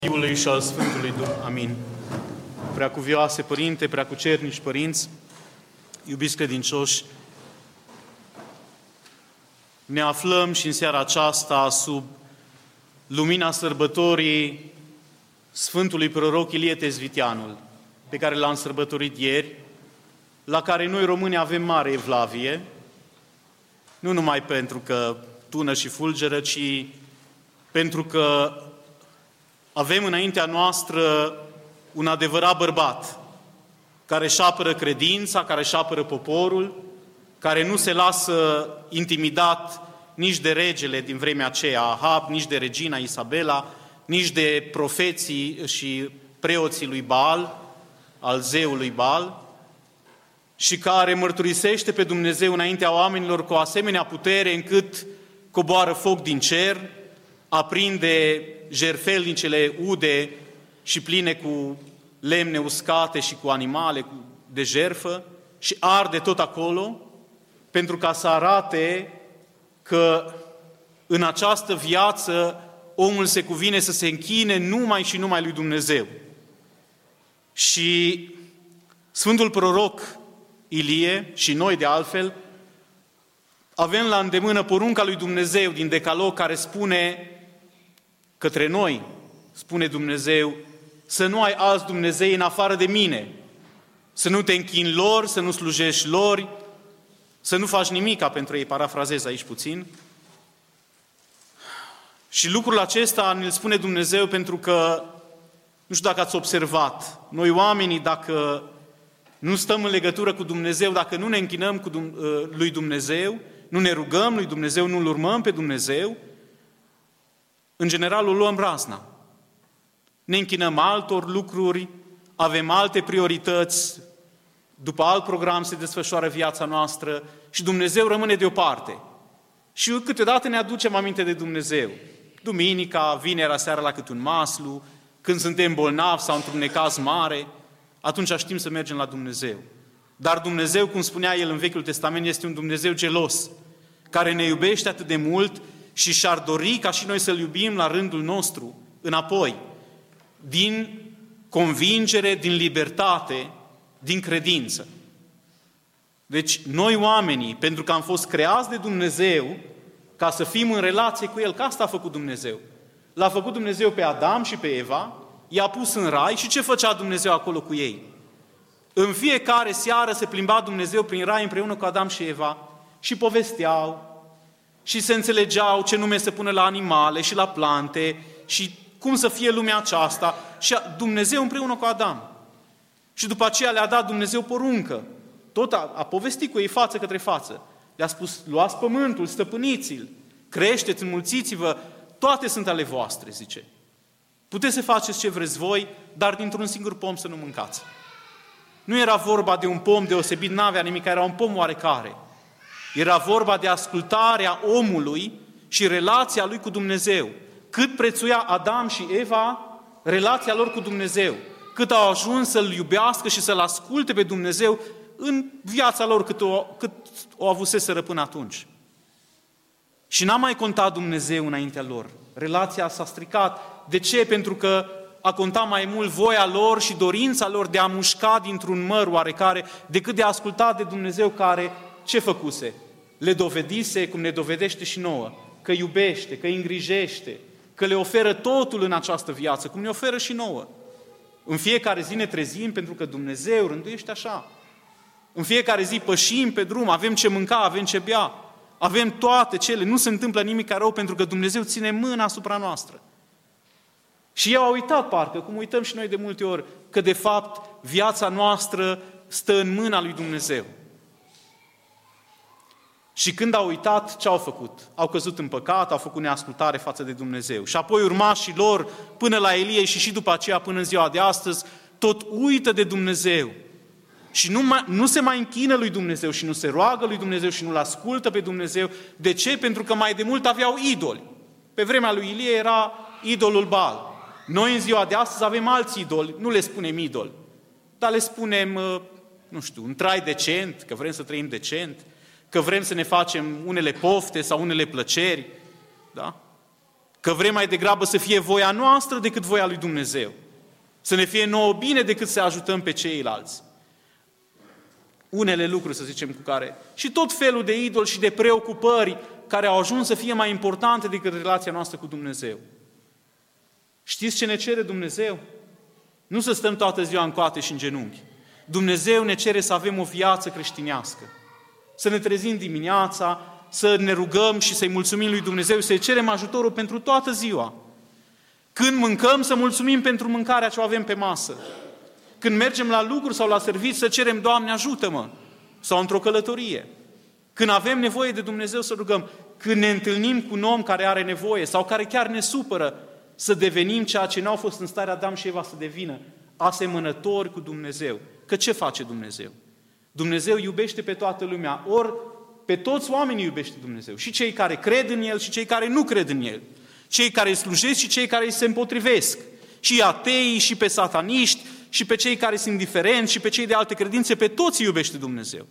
Fiului și al Sfântului Duh. Amin. Preacuvioase Părinte, preacucernici părinți, iubiți credincioși, ne aflăm și în seara aceasta sub lumina sărbătorii Sfântului Proroc Ilie Tezvitianul, pe care l-am sărbătorit ieri, la care noi români avem mare evlavie, nu numai pentru că tună și fulgeră, ci pentru că avem înaintea noastră un adevărat bărbat care își apără credința, care își apără poporul, care nu se lasă intimidat nici de regele din vremea aceea, Ahab, nici de regina Isabela, nici de profeții și preoții lui Baal, al zeului Baal, și care mărturisește pe Dumnezeu înaintea oamenilor cu o asemenea putere încât coboară foc din cer, aprinde jertfelnicele ude și pline cu lemne uscate și cu animale de jertfă și arde tot acolo, pentru ca să arate că în această viață omul se cuvine să se închine numai și numai lui Dumnezeu. Și Sfântul Proroc Ilie și noi de altfel avem la îndemână porunca lui Dumnezeu din Decalog care spune către noi, spune Dumnezeu, să nu ai alți Dumnezei în afară de mine, să nu te închini lor, să nu slujești lor, să nu faci nimica pentru ei, parafrazez aici puțin. Și lucrul acesta ne-l spune Dumnezeu pentru că, nu știu dacă ați observat, noi oamenii, dacă nu stăm în legătură cu Dumnezeu, dacă nu ne închinăm lui Dumnezeu, nu ne rugăm lui Dumnezeu, nu-L urmăm pe Dumnezeu, în general o luăm razna. Ne închinăm altor lucruri, avem alte priorități, după alt program se desfășoară viața noastră și Dumnezeu rămâne deoparte. Și câteodată ne aducem aminte de Dumnezeu. Duminica, vinerea seara la câte un maslu, când suntem bolnavi sau într-un necaz mare, atunci știm să mergem la Dumnezeu. Dar Dumnezeu, cum spunea El în Vechiul Testament, este un Dumnezeu gelos, care ne iubește atât de mult și și-ar dori ca și noi să-L iubim la rândul nostru, înapoi, din convingere, din libertate, din credință. Deci, noi oamenii, pentru că am fost creați de Dumnezeu, ca să fim în relație cu El, că asta a făcut Dumnezeu. L-a făcut Dumnezeu pe Adam și pe Eva, i-a pus în rai și ce făcea Dumnezeu acolo cu ei? În fiecare seară se plimba Dumnezeu prin rai împreună cu Adam și Eva și povesteau și se înțelegeau ce nume să pună la animale și la plante și cum să fie lumea aceasta. Și Dumnezeu împreună cu Adam. Și după aceea le-a dat Dumnezeu poruncă. Tot a povestit cu ei față către față. Le-a spus, luați pământul, stăpâniți-l, creșteți, înmulțiți-vă, toate sunt ale voastre, zice. Puteți să faceți ce vreți voi, dar dintr-un singur pom să nu mâncați. Nu era vorba de un pom deosebit, n-avea nimic, era un pom oarecare. Era vorba de ascultarea omului și relația lui cu Dumnezeu. Cât prețuia Adam și Eva relația lor cu Dumnezeu. Cât au ajuns să-L iubească și să-L asculte pe Dumnezeu în viața lor cât o avuseseră până atunci. Și n-a mai contat Dumnezeu înaintea lor. Relația s-a stricat. De ce? Pentru că a contat mai mult voia lor și dorința lor de a mușca dintr-un măr oarecare, decât de a asculta de Dumnezeu care, ce făcuse? Le dovedise, cum ne dovedește și nouă, că iubește, că îi îngrijește, că le oferă totul în această viață, cum ne oferă și nouă. În fiecare zi ne trezim pentru că Dumnezeu rânduiește așa. În fiecare zi pășim pe drum, avem ce mânca, avem ce bea, avem toate cele, nu se întâmplă nimic rău pentru că Dumnezeu ține mâna asupra noastră. Și eu au uitat parcă, cum uităm și noi de multe ori, că de fapt viața noastră stă în mâna lui Dumnezeu. Și când au uitat, ce au făcut? Au căzut în păcat, au făcut neascultare față de Dumnezeu. Și apoi urmașii lor, până la Elie și după aceea până în ziua de astăzi, tot uită de Dumnezeu. Și nu se mai închină lui Dumnezeu și nu se roagă lui Dumnezeu și nu-L ascultă pe Dumnezeu. De ce? Pentru că mai de mult aveau idoli. Pe vremea lui Ilie era idolul Baal. Noi în ziua de astăzi avem alți idoli, nu le spunem idol, dar le spunem, nu știu, un trai decent, că vrem să trăim decent, că vrem să ne facem unele pofte sau unele plăceri, da? Că vrem mai degrabă să fie voia noastră decât voia lui Dumnezeu. Să ne fie nouă bine decât să ajutăm pe ceilalți. Unele lucruri, să zicem, cu care... Și tot felul de idoli și de preocupări care au ajuns să fie mai importante decât relația noastră cu Dumnezeu. Știți ce ne cere Dumnezeu? Nu să stăm toată ziua în coate și în genunchi. Dumnezeu ne cere să avem o viață creștinească. Să ne trezim dimineața, să ne rugăm și să-i mulțumim lui Dumnezeu, să-i cerem ajutorul pentru toată ziua. Când mâncăm, să mulțumim pentru mâncarea ce o avem pe masă. Când mergem la lucru sau la serviciu, să cerem, Doamne, ajută-mă! Sau într-o călătorie. Când avem nevoie de Dumnezeu, să rugăm. Când ne întâlnim cu un om care are nevoie sau care chiar ne supără, să devenim ceea ce n-au fost în stare Adam și Eva să devină, asemănători cu Dumnezeu. Că ce face Dumnezeu? Dumnezeu iubește pe toată lumea, ori pe toți oamenii iubește Dumnezeu. Și cei care cred în El și cei care nu cred în El. Cei care îi slujesc și cei care îi se împotrivesc. Și ateii, și pe sataniști, și pe cei care sunt indiferenți, și pe cei de alte credințe, pe toți iubește Dumnezeu.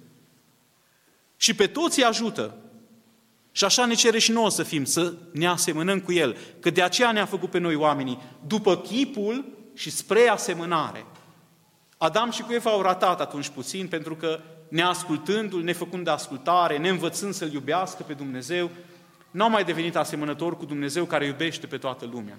Și pe toți îi ajută. Și așa ne cere și nouă să fim, să ne asemănăm cu El. Că de aceea ne-a făcut pe noi oamenii, după chipul și spre asemănare. Adam și cu Eva au ratat atunci puțin, pentru că neascultându-L, nefăcând de ascultare, neînvățând să-L iubească pe Dumnezeu, n-au mai devenit asemănători cu Dumnezeu care iubește pe toată lumea.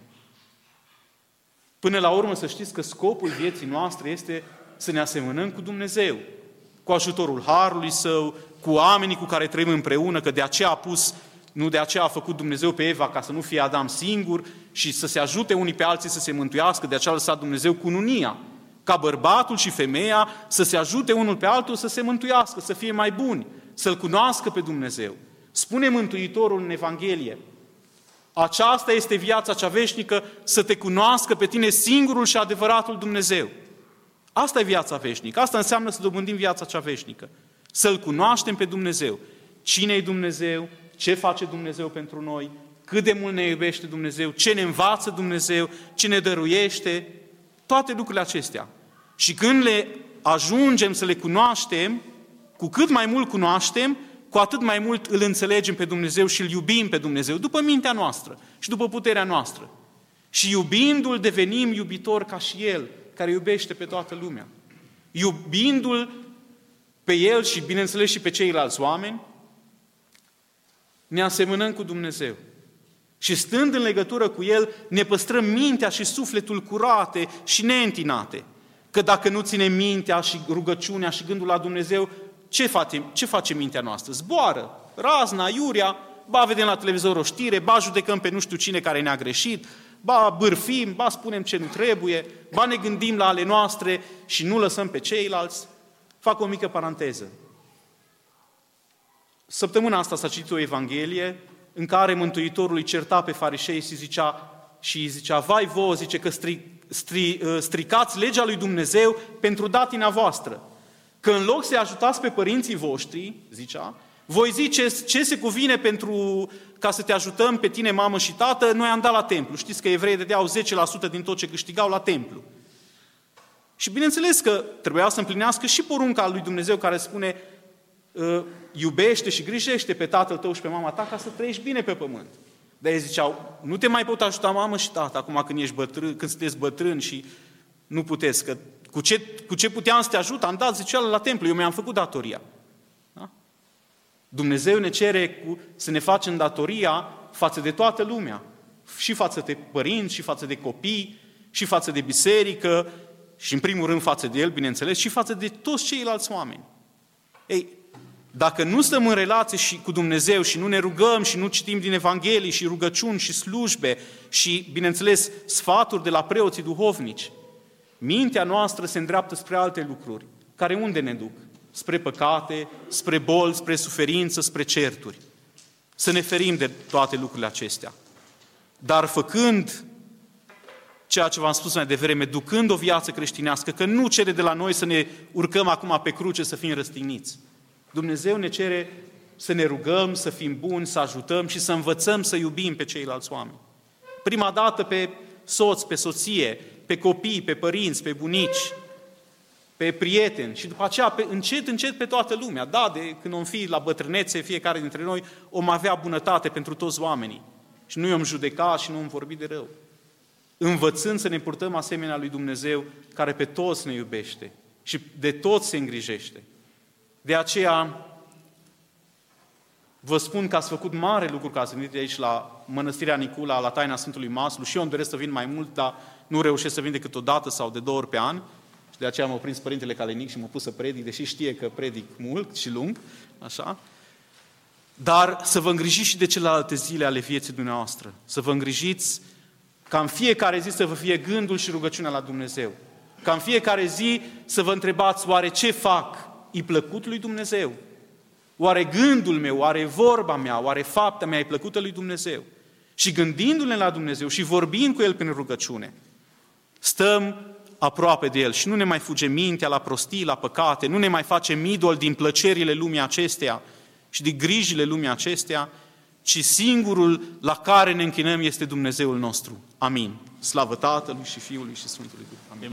Până la urmă să știți că scopul vieții noastre este să ne asemănăm cu Dumnezeu, cu ajutorul Harului Său, cu oamenii cu care trăim împreună, că de aceea de aceea a făcut Dumnezeu pe Eva ca să nu fie Adam singur și să se ajute unii pe alții să se mântuiască, de aceea a lăsat Dumnezeu cununia, ca bărbatul și femeia să se ajute unul pe altul să se mântuiască, să fie mai buni, să-L cunoască pe Dumnezeu. Spune Mântuitorul în Evanghelie, aceasta este viața cea veșnică, să te cunoască pe tine singurul și adevăratul Dumnezeu. Asta e viața veșnică, asta înseamnă să dobândim viața cea veșnică. Să-L cunoaștem pe Dumnezeu. Cine e Dumnezeu? Ce face Dumnezeu pentru noi? Cât de mult ne iubește Dumnezeu? Ce ne învață Dumnezeu? Ce ne dăruiește? Toate lucrurile acestea. Și când le ajungem să le cunoaștem, cu cât mai mult cunoaștem, cu atât mai mult îl înțelegem pe Dumnezeu și îl iubim pe Dumnezeu, după mintea noastră și după puterea noastră. Și iubindu-L devenim iubitori ca și El, care iubește pe toată lumea. Iubindu-L pe El și, bineînțeles, și pe ceilalți oameni, ne asemănăm cu Dumnezeu. Și stând în legătură cu El, ne păstrăm mintea și sufletul curate și neîntinate. Că dacă nu ținem mintea și rugăciunea și gândul la Dumnezeu, ce face mintea noastră? Zboară, razna, iurea, ba vedem la televizor o știre, ba judecăm pe nu știu cine care ne-a greșit, ba bârfim, ba spunem ce nu trebuie, ba ne gândim la ale noastre și nu lăsăm pe ceilalți. Fac o mică paranteză. Săptămâna asta s-a citit o Evanghelie în care Mântuitorul îi certa pe farisei și zicea, vai vouă, zice că stricați legea lui Dumnezeu pentru datina voastră. Că în loc să-i ajutați pe părinții voștri, zicea, voi ziceți ce se cuvine ca să te ajutăm pe tine, mamă și tată, noi am dat la templu. Știți că evreii dădeau 10% din tot ce câștigau la templu. Și bineînțeles că trebuia să împlinească și porunca lui Dumnezeu care spune iubește și grijește pe tatăl tău și pe mama ta ca să trăiești bine pe pământ. Dar ei ziceau, nu te mai pot ajuta mamă și tată acum când sunteți bătrâni și nu puteți, că cu ce puteam să te ajut? Am dat ziceală la templu, eu mi-am făcut datoria. Da? Dumnezeu ne cere să ne facem datoria față de toată lumea. Și față de părinți, și față de copii, și față de biserică, și în primul rând față de El, bineînțeles, și față de toți ceilalți oameni. Ei, dacă nu stăm în relație și cu Dumnezeu și nu ne rugăm și nu citim din Evanghelii și rugăciuni și slujbe și, bineînțeles, sfaturi de la preoții duhovnici, mintea noastră se îndreaptă spre alte lucruri, care unde ne duc? Spre păcate, spre boli, spre suferință, spre certuri. Să ne ferim de toate lucrurile acestea. Dar făcând ceea ce v-am spus mai devreme, ducând o viață creștinească, că nu cere de la noi să ne urcăm acum pe cruce să fim răstigniți. Dumnezeu ne cere să ne rugăm, să fim buni, să ajutăm și să învățăm să iubim pe ceilalți oameni. Prima dată pe soț, pe soție, pe copii, pe părinți, pe bunici, pe prieteni și după aceea încet pe toată lumea. Da, când om fi la bătrânețe, fiecare dintre noi om avea bunătate pentru toți oamenii. și nu i-om judeca și nu i-om vorbi de rău. Învățând să ne purtăm asemenea lui Dumnezeu, care pe toți ne iubește și de toți se îngrijește. De aceea, vă spun că ați făcut mare lucru că ați venit aici la Mănăstirea Nicula, la taina Sfântului Maslu, și eu îmi doresc să vin mai mult, dar nu reușesc să vin decât o dată sau de 2 ori pe an. Și de aceea m-a prins Părintele Calenic și m-a pus să predic, deși știe că predic mult și lung, așa. Dar să vă îngrijiți și de celelalte zile ale vieții dumneavoastră. Să vă îngrijiți ca în fiecare zi să vă fie gândul și rugăciunea la Dumnezeu. Ca în fiecare zi să vă întrebați, oare ce fac? E plăcut lui Dumnezeu? Oare gândul meu, oare vorba mea, oare fapta mea e plăcută lui Dumnezeu? Și gândindu-ne la Dumnezeu și vorbind cu El prin rugăciune, stăm aproape de El și nu ne mai fuge mintea la prostii, la păcate, nu ne mai facem idol din plăcerile lumii acesteia și din grijile lumii acesteia, ci singurul la care ne închinăm este Dumnezeul nostru. Amin. Slavă Tatălui și Fiului și Sfântului Duh. Amin.